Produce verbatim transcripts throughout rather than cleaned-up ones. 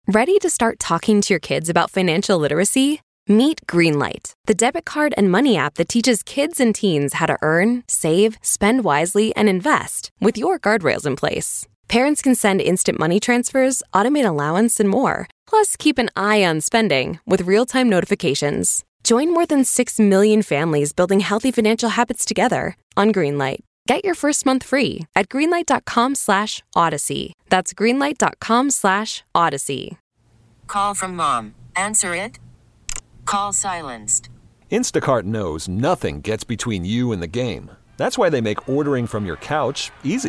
Ready to start talking to your kids about financial literacy? Meet Greenlight, the debit card and money app that teaches kids and teens how to earn, save, spend wisely, and invest with your guardrails in place. Parents can send instant money transfers, automate allowance, and more. Plus, keep an eye on spending with real-time notifications. Join more than six million families building healthy financial habits together on Greenlight. Get your first month free at greenlight.com slash odyssey. That's greenlight.com slash odyssey. Call from mom. Answer it. Call silenced. Instacart knows nothing gets between you and the game. That's why they make ordering from your couch easy.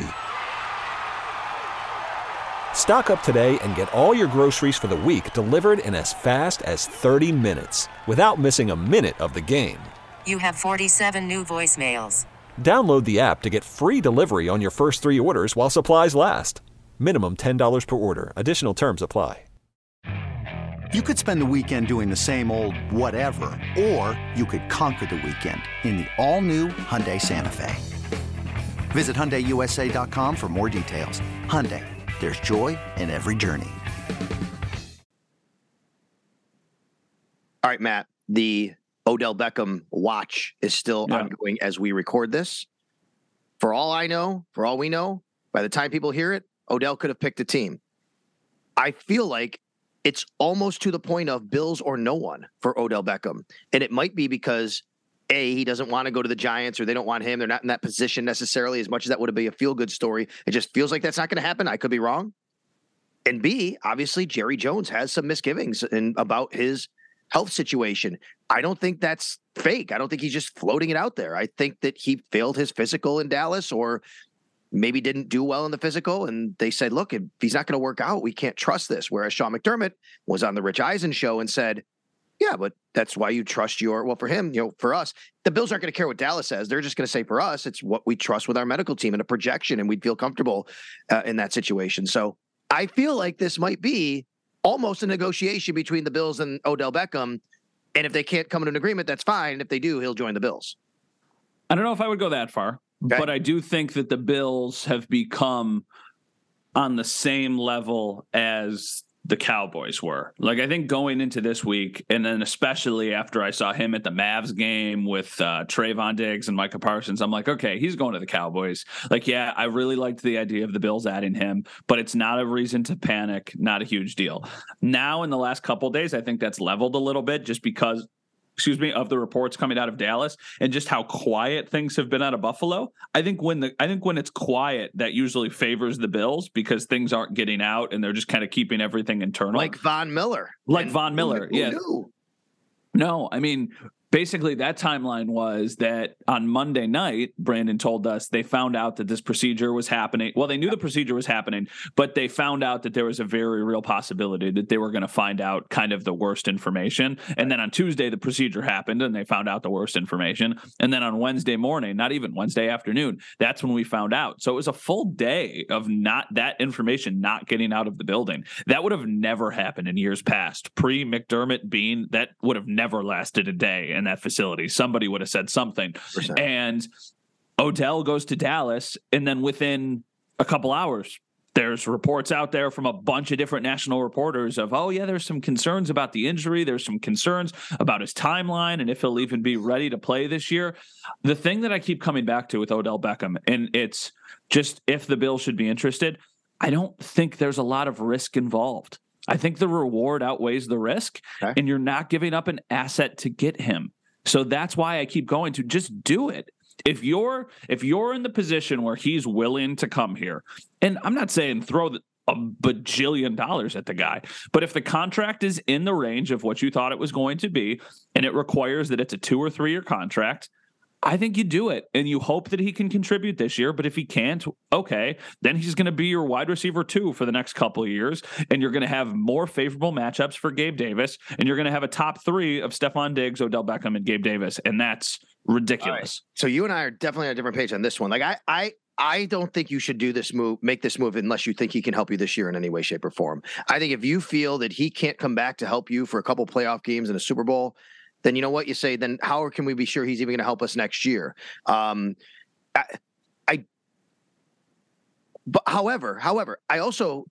Stock up today and get all your groceries for the week delivered in as fast as thirty minutes without missing a minute of the game. You have forty-seven new voicemails. Download the app to get free delivery on your first three orders while supplies last. Minimum ten dollars per order. Additional terms apply. You could spend the weekend doing the same old whatever, or you could conquer the weekend in the all-new Hyundai Santa Fe. Visit Hyundai U S A dot com for more details. Hyundai, there's joy in every journey. All right, Matt, the Odell Beckham watch is still yeah. ongoing as we record this. For all I know, for all we know, by the time people hear it, Odell could have picked a team. I feel like it's almost to the point of Bills or no one for Odell Beckham. And it might be because, A, he doesn't want to go to the Giants or they don't want him. They're not in that position necessarily, as much as that would be a feel-good story. It just feels like that's not going to happen. I could be wrong. And B, obviously, Jerry Jones has some misgivings in, about his health situation. I don't think that's fake. I don't think he's just floating it out there. I think that he failed his physical in Dallas, or maybe didn't do well in the physical. And they said, look, if he's not going to work out, we can't trust this. Whereas Sean McDermott was on the Rich Eisen show and said, yeah, but that's why you trust your, well, for him, you know, for us, the Bills aren't going to care what Dallas says. They're just going to say, for us, it's what we trust with our medical team and a projection, and we'd feel comfortable uh, in that situation. So I feel like this might be almost a negotiation between the Bills and Odell Beckham. And if they can't come to an agreement, that's fine. If they do, he'll join the Bills. I don't know if I would go that far, okay. but I do think that the Bills have become on the same level as the Cowboys were. Like, I think going into this week, and then especially after I saw him at the Mavs game with uh, Trayvon Diggs and Micah Parsons, I'm like, okay, he's going to the Cowboys. Like, yeah, I really liked the idea of the Bills adding him, but it's not a reason to panic, not a huge deal. Now, in the last couple of days, I think that's leveled a little bit just because excuse me, of the reports coming out of Dallas and just how quiet things have been out of Buffalo. I think when the I think when it's quiet, that usually favors the Bills because things aren't getting out and they're just kind of keeping everything internal. Like Von Miller. Like and Von Miller, who, who yeah. Knew? No, I mean, basically that timeline was that on Monday night, Brandon told us they found out that this procedure was happening. Well, they knew the procedure was happening, but they found out that there was a very real possibility that they were going to find out kind of the worst information. And then on Tuesday, the procedure happened and they found out the worst information. And then on Wednesday morning, not even Wednesday afternoon, that's when we found out. So it was a full day of not that information not getting out of the building. That would have never happened in years past. Pre-McDermott Bean, that would have never lasted a day in that facility. Somebody would have said something. Percent. And Odell goes to Dallas, and then within a couple hours, there's reports out there from a bunch of different national reporters of, oh, yeah, there's some concerns about the injury. There's some concerns about his timeline and if he'll even be ready to play this year. The thing that I keep coming back to with Odell Beckham, and it's just if the Bills should be interested, I don't think there's a lot of risk involved. I think the reward outweighs the risk, okay. and you're not giving up an asset to get him. So that's why I keep going to just do it. If you're if you're in the position where he's willing to come here, and I'm not saying throw the, a bajillion dollars at the guy, but if the contract is in the range of what you thought it was going to be, and it requires that it's a two or three year contract, I think you do it, and you hope that he can contribute this year. But if he can't, okay, then he's going to be your wide receiver two for the next couple of years, and you're going to have more favorable matchups for Gabe Davis, and you're going to have a top three of Stephon Diggs, Odell Beckham, and Gabe Davis, and that's ridiculous. Right. So you and I are definitely on a different page on this one. Like I, I, I don't think you should do this move, make this move, unless you think he can help you this year in any way, shape, or form. I think if you feel that he can't come back to help you for a couple playoff games and a Super Bowl, then you know what you say, then how can we be sure he's even going to help us next year? Um, I, I, but however, however, I also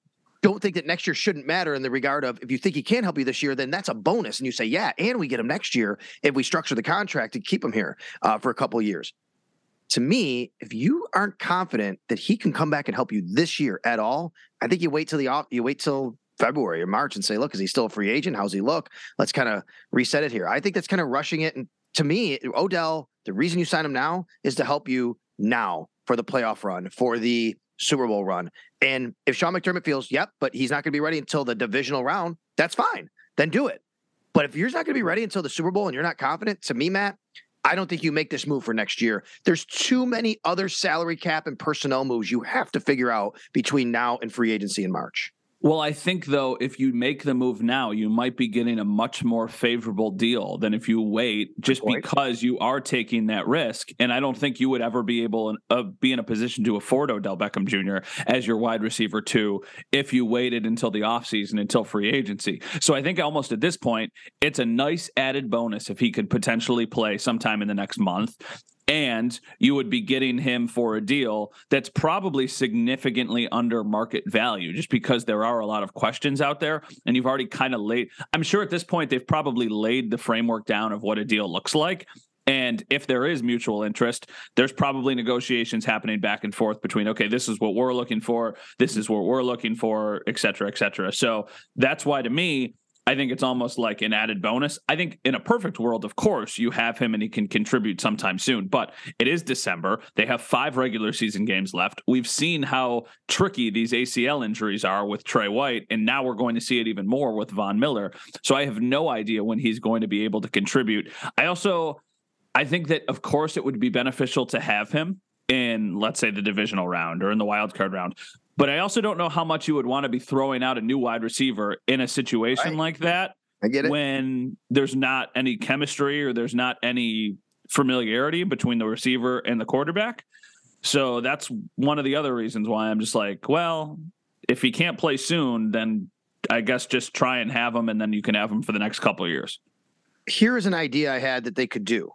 don't think that next year shouldn't matter in the regard of if you think he can help you this year, then that's a bonus. And you say, yeah, and we get him next year if we structure the contract to keep him here uh, for a couple of years. To me, if you aren't confident that he can come back and help you this year at all, I think you wait till the off, you wait till February or March and say, look, is he still a free agent? How's he look? Let's kind of reset it here. I think that's kind of rushing it. And to me, Odell, the reason you sign him now is to help you now for the playoff run, for the Super Bowl run. And if Sean McDermott feels, yep, but he's not going to be ready until the divisional round, that's fine. Then do it. But if you're not going to be ready until the Super Bowl and you're not confident, to me, Matt, I don't think you make this move for next year. There's too many other salary cap and personnel moves you have to figure out between now and free agency in March. Well, I think, though, if you make the move now, you might be getting a much more favorable deal than if you wait, just because you are taking that risk. And I don't think you would ever be able to uh, be in a position to afford Odell Beckham Junior as your wide receiver two if you waited until the offseason, until free agency. So I think almost at this point, it's a nice added bonus if he could potentially play sometime in the next month. And you would be getting him for a deal that's probably significantly under market value, just because there are a lot of questions out there. And you've already kind of laid, I'm sure at this point, they've probably laid the framework down of what a deal looks like. And if there is mutual interest, there's probably negotiations happening back and forth between, okay, this is what we're looking for, this is what we're looking for, et cetera, et cetera. So that's why, to me, I think it's almost like an added bonus. I think in a perfect world, of course, you have him and he can contribute sometime soon, but it is December. They have five regular season games left. We've seen how tricky these A C L injuries are with Trey White, and now we're going to see it even more with Von Miller. So I have no idea when he's going to be able to contribute. I also, I think that, of course, it would be beneficial to have him in, let's say, the divisional round or in the wild card round. But I also don't know how much you would want to be throwing out a new wide receiver in a situation right. like that. I get it. When there's not any chemistry or there's not any familiarity between the receiver and the quarterback. So that's one of the other reasons why I'm just like, well, if he can't play soon, then I guess just try and have him, and then you can have him for the next couple of years. Here's an idea I had that they could do,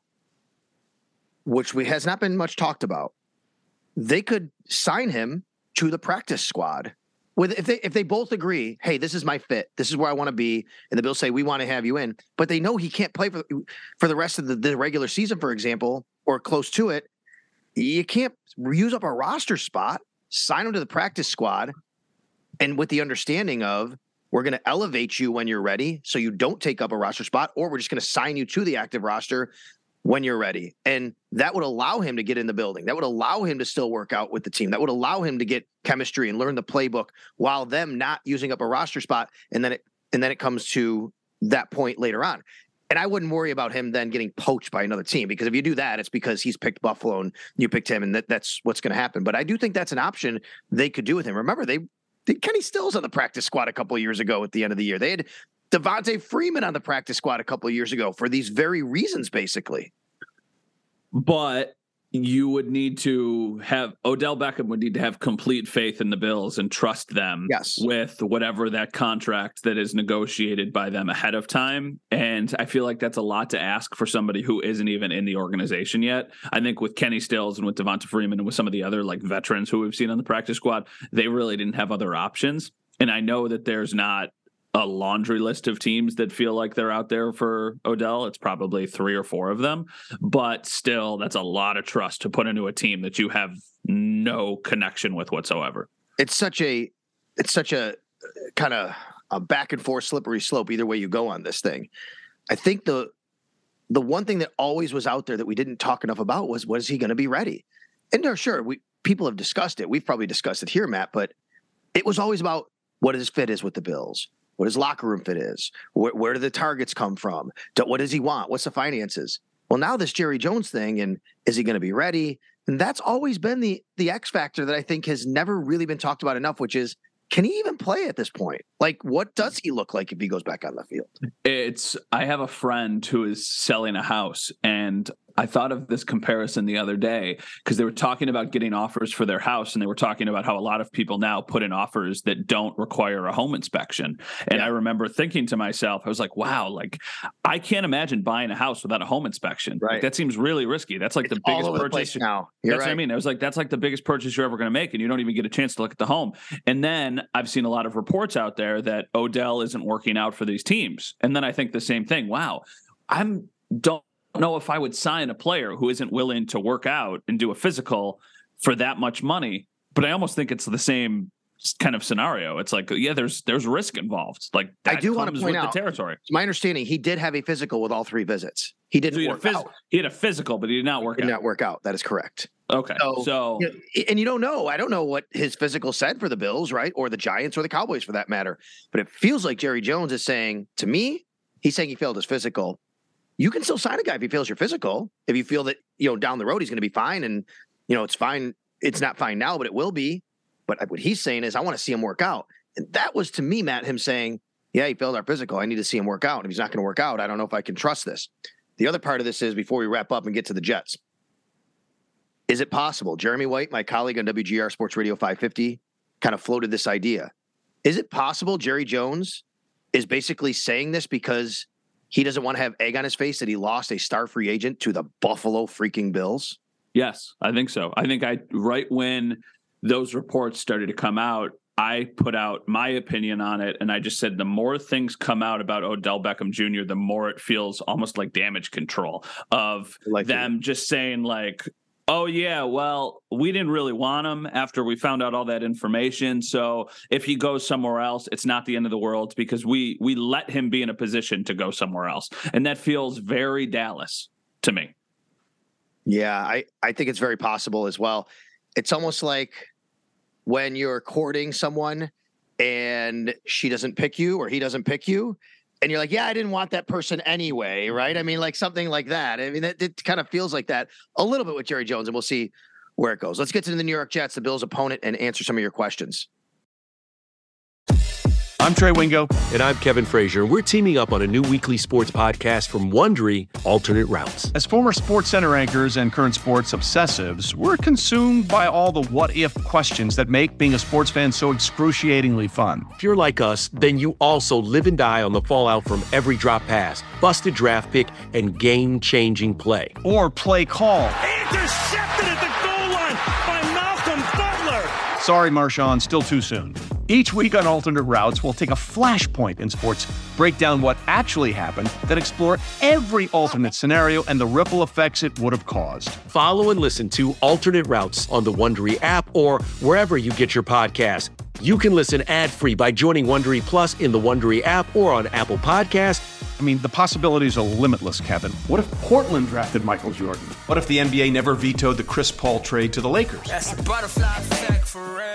which we has not been much talked about. They could sign him to the practice squad with if they if they both agree, hey, this is my fit, this is where I want to be, and the Bills say we want to have you in, but they know he can't play for for the rest of the, the regular season, for example, or close to it. You can't use up a roster spot. Sign him to the practice squad, and with the understanding of we're going to elevate you when you're ready, so you don't take up a roster spot, or we're just going to sign you to the active roster when you're ready. And that would allow him to get in the building. That would allow him to still work out with the team. That would allow him to get chemistry and learn the playbook while them not using up a roster spot. And then it, and then it comes to that point later on. And I wouldn't worry about him then getting poached by another team, because if you do that, it's because he's picked Buffalo and you picked him, and that, that's what's going to happen. But I do think that's an option they could do with him. Remember, they, they Kenny Stills on the practice squad a couple of years ago at the end of the year. They had Devontae Freeman on the practice squad a couple of years ago for these very reasons, basically. But you would need to have Odell Beckham would need to have complete faith in the Bills and trust them yes. with whatever that contract that is negotiated by them ahead of time. And I feel like that's a lot to ask for somebody who isn't even in the organization yet. I think with Kenny Stills and with Devonta Freeman and with some of the other like veterans who we've seen on the practice squad, they really didn't have other options. And I know that there's not a laundry list of teams that feel like they're out there for Odell. It's probably three or four of them, but still that's a lot of trust to put into a team that you have no connection with whatsoever. It's such a, it's such a kind of a back and forth slippery slope either way you go on this thing. I think the, the one thing that always was out there that we didn't talk enough about was, was he going to be ready? And no, sure, we, people have discussed it. We've probably discussed it here, Matt, but it was always about what his fit is with the Bills. What his locker room fit is, where, where do the targets come from? What does he want? What's the finances? Well, now this Jerry Jones thing, and is he going to be ready? And that's always been the the X factor that I think has never really been talked about enough, which is, can he even play at this point? Like, what does he look like if he goes back on the field? It's, I have a friend who is selling a house, and I thought of this comparison the other day because they were talking about getting offers for their house, and they were talking about how a lot of people now put in offers that don't require a home inspection. And yeah. I remember thinking to myself, I was like, wow, like I can't imagine buying a house without a home inspection. Right. Like, that seems really risky. That's like it's the biggest all over purchase. The place now. You're that's right. what I mean. I was like, that's like the biggest purchase you're ever going to make, and you don't even get a chance to look at the home. And then I've seen a lot of reports out there that Odell isn't working out for these teams. And then I think the same thing. Wow, I'm don't. know if I would sign a player who isn't willing to work out and do a physical for that much money. But I almost think it's the same kind of scenario. It's like, yeah, there's there's risk involved. Like that I do want to comes point with out, the territory. It's my understanding he did have a physical with all three visits. He didn't so he work had a phys- out. He had a physical, but he did not work he did out. not work out. That is correct. Okay. So, so you know, and you don't know. I don't know what his physical said for the Bills, right? Or the Giants or the Cowboys for that matter. But it feels like Jerry Jones is saying to me, he's saying he failed his physical. You can still sign a guy if he fails your physical. If you feel that, you know, down the road he's going to be fine, and, you know, it's fine. It's not fine now, but it will be. But what he's saying is, I want to see him work out. And that was, to me, Matt, him saying, yeah, he failed our physical. I need to see him work out. And if he's not going to work out, I don't know if I can trust this. The other part of this is, before we wrap up and get to the Jets, is it possible? Jeremy White, my colleague on W G R Sports Radio five fifty, kind of floated this idea. Is it possible Jerry Jones is basically saying this because he doesn't want to have egg on his face that he lost a star free agent to the Buffalo freaking Bills? Yes, I think so. I think I right when those reports started to come out, I put out my opinion on it, and I just said the more things come out about Odell Beckham Junior, the more it feels almost like damage control of like them it. just saying like, oh, yeah, well, we didn't really want him after we found out all that information. So if he goes somewhere else, it's not the end of the world because we we let him be in a position to go somewhere else. And that feels very Dallas to me. Yeah, I, I think it's very possible as well. It's almost like when you're courting someone and she doesn't pick you or he doesn't pick you, and you're like, yeah, I didn't want that person anyway, right? I mean, like something like that. I mean, it, it kind of feels like that a little bit with Jerry Jones, and we'll see where it goes. Let's get to the New York Jets, the Bills' opponent, and answer some of your questions. I'm Trey Wingo. And I'm Kevin Frazier. We're teaming up on a new weekly sports podcast from Wondery, Alternate Routes. As former Sports Center anchors and current sports obsessives, we're consumed by all the what-if questions that make being a sports fan so excruciatingly fun. If you're like us, then you also live and die on the fallout from every drop pass, busted draft pick, and game-changing play. Or play call. Intercepted at the goal line by Malcolm Butler. Sorry, Marshawn, still too soon. Each week on Alternate Routes, we'll take a flashpoint in sports, break down what actually happened, then explore every alternate scenario and the ripple effects it would have caused. Follow and listen to Alternate Routes on the Wondery app or wherever you get your podcasts. You can listen ad-free by joining Wondery Plus in the Wondery app or on Apple Podcasts. I mean, the possibilities are limitless, Kevin. What if Portland drafted Michael Jordan? What if the N B A never vetoed the Chris Paul trade to the Lakers? That's a butterfly effect for real.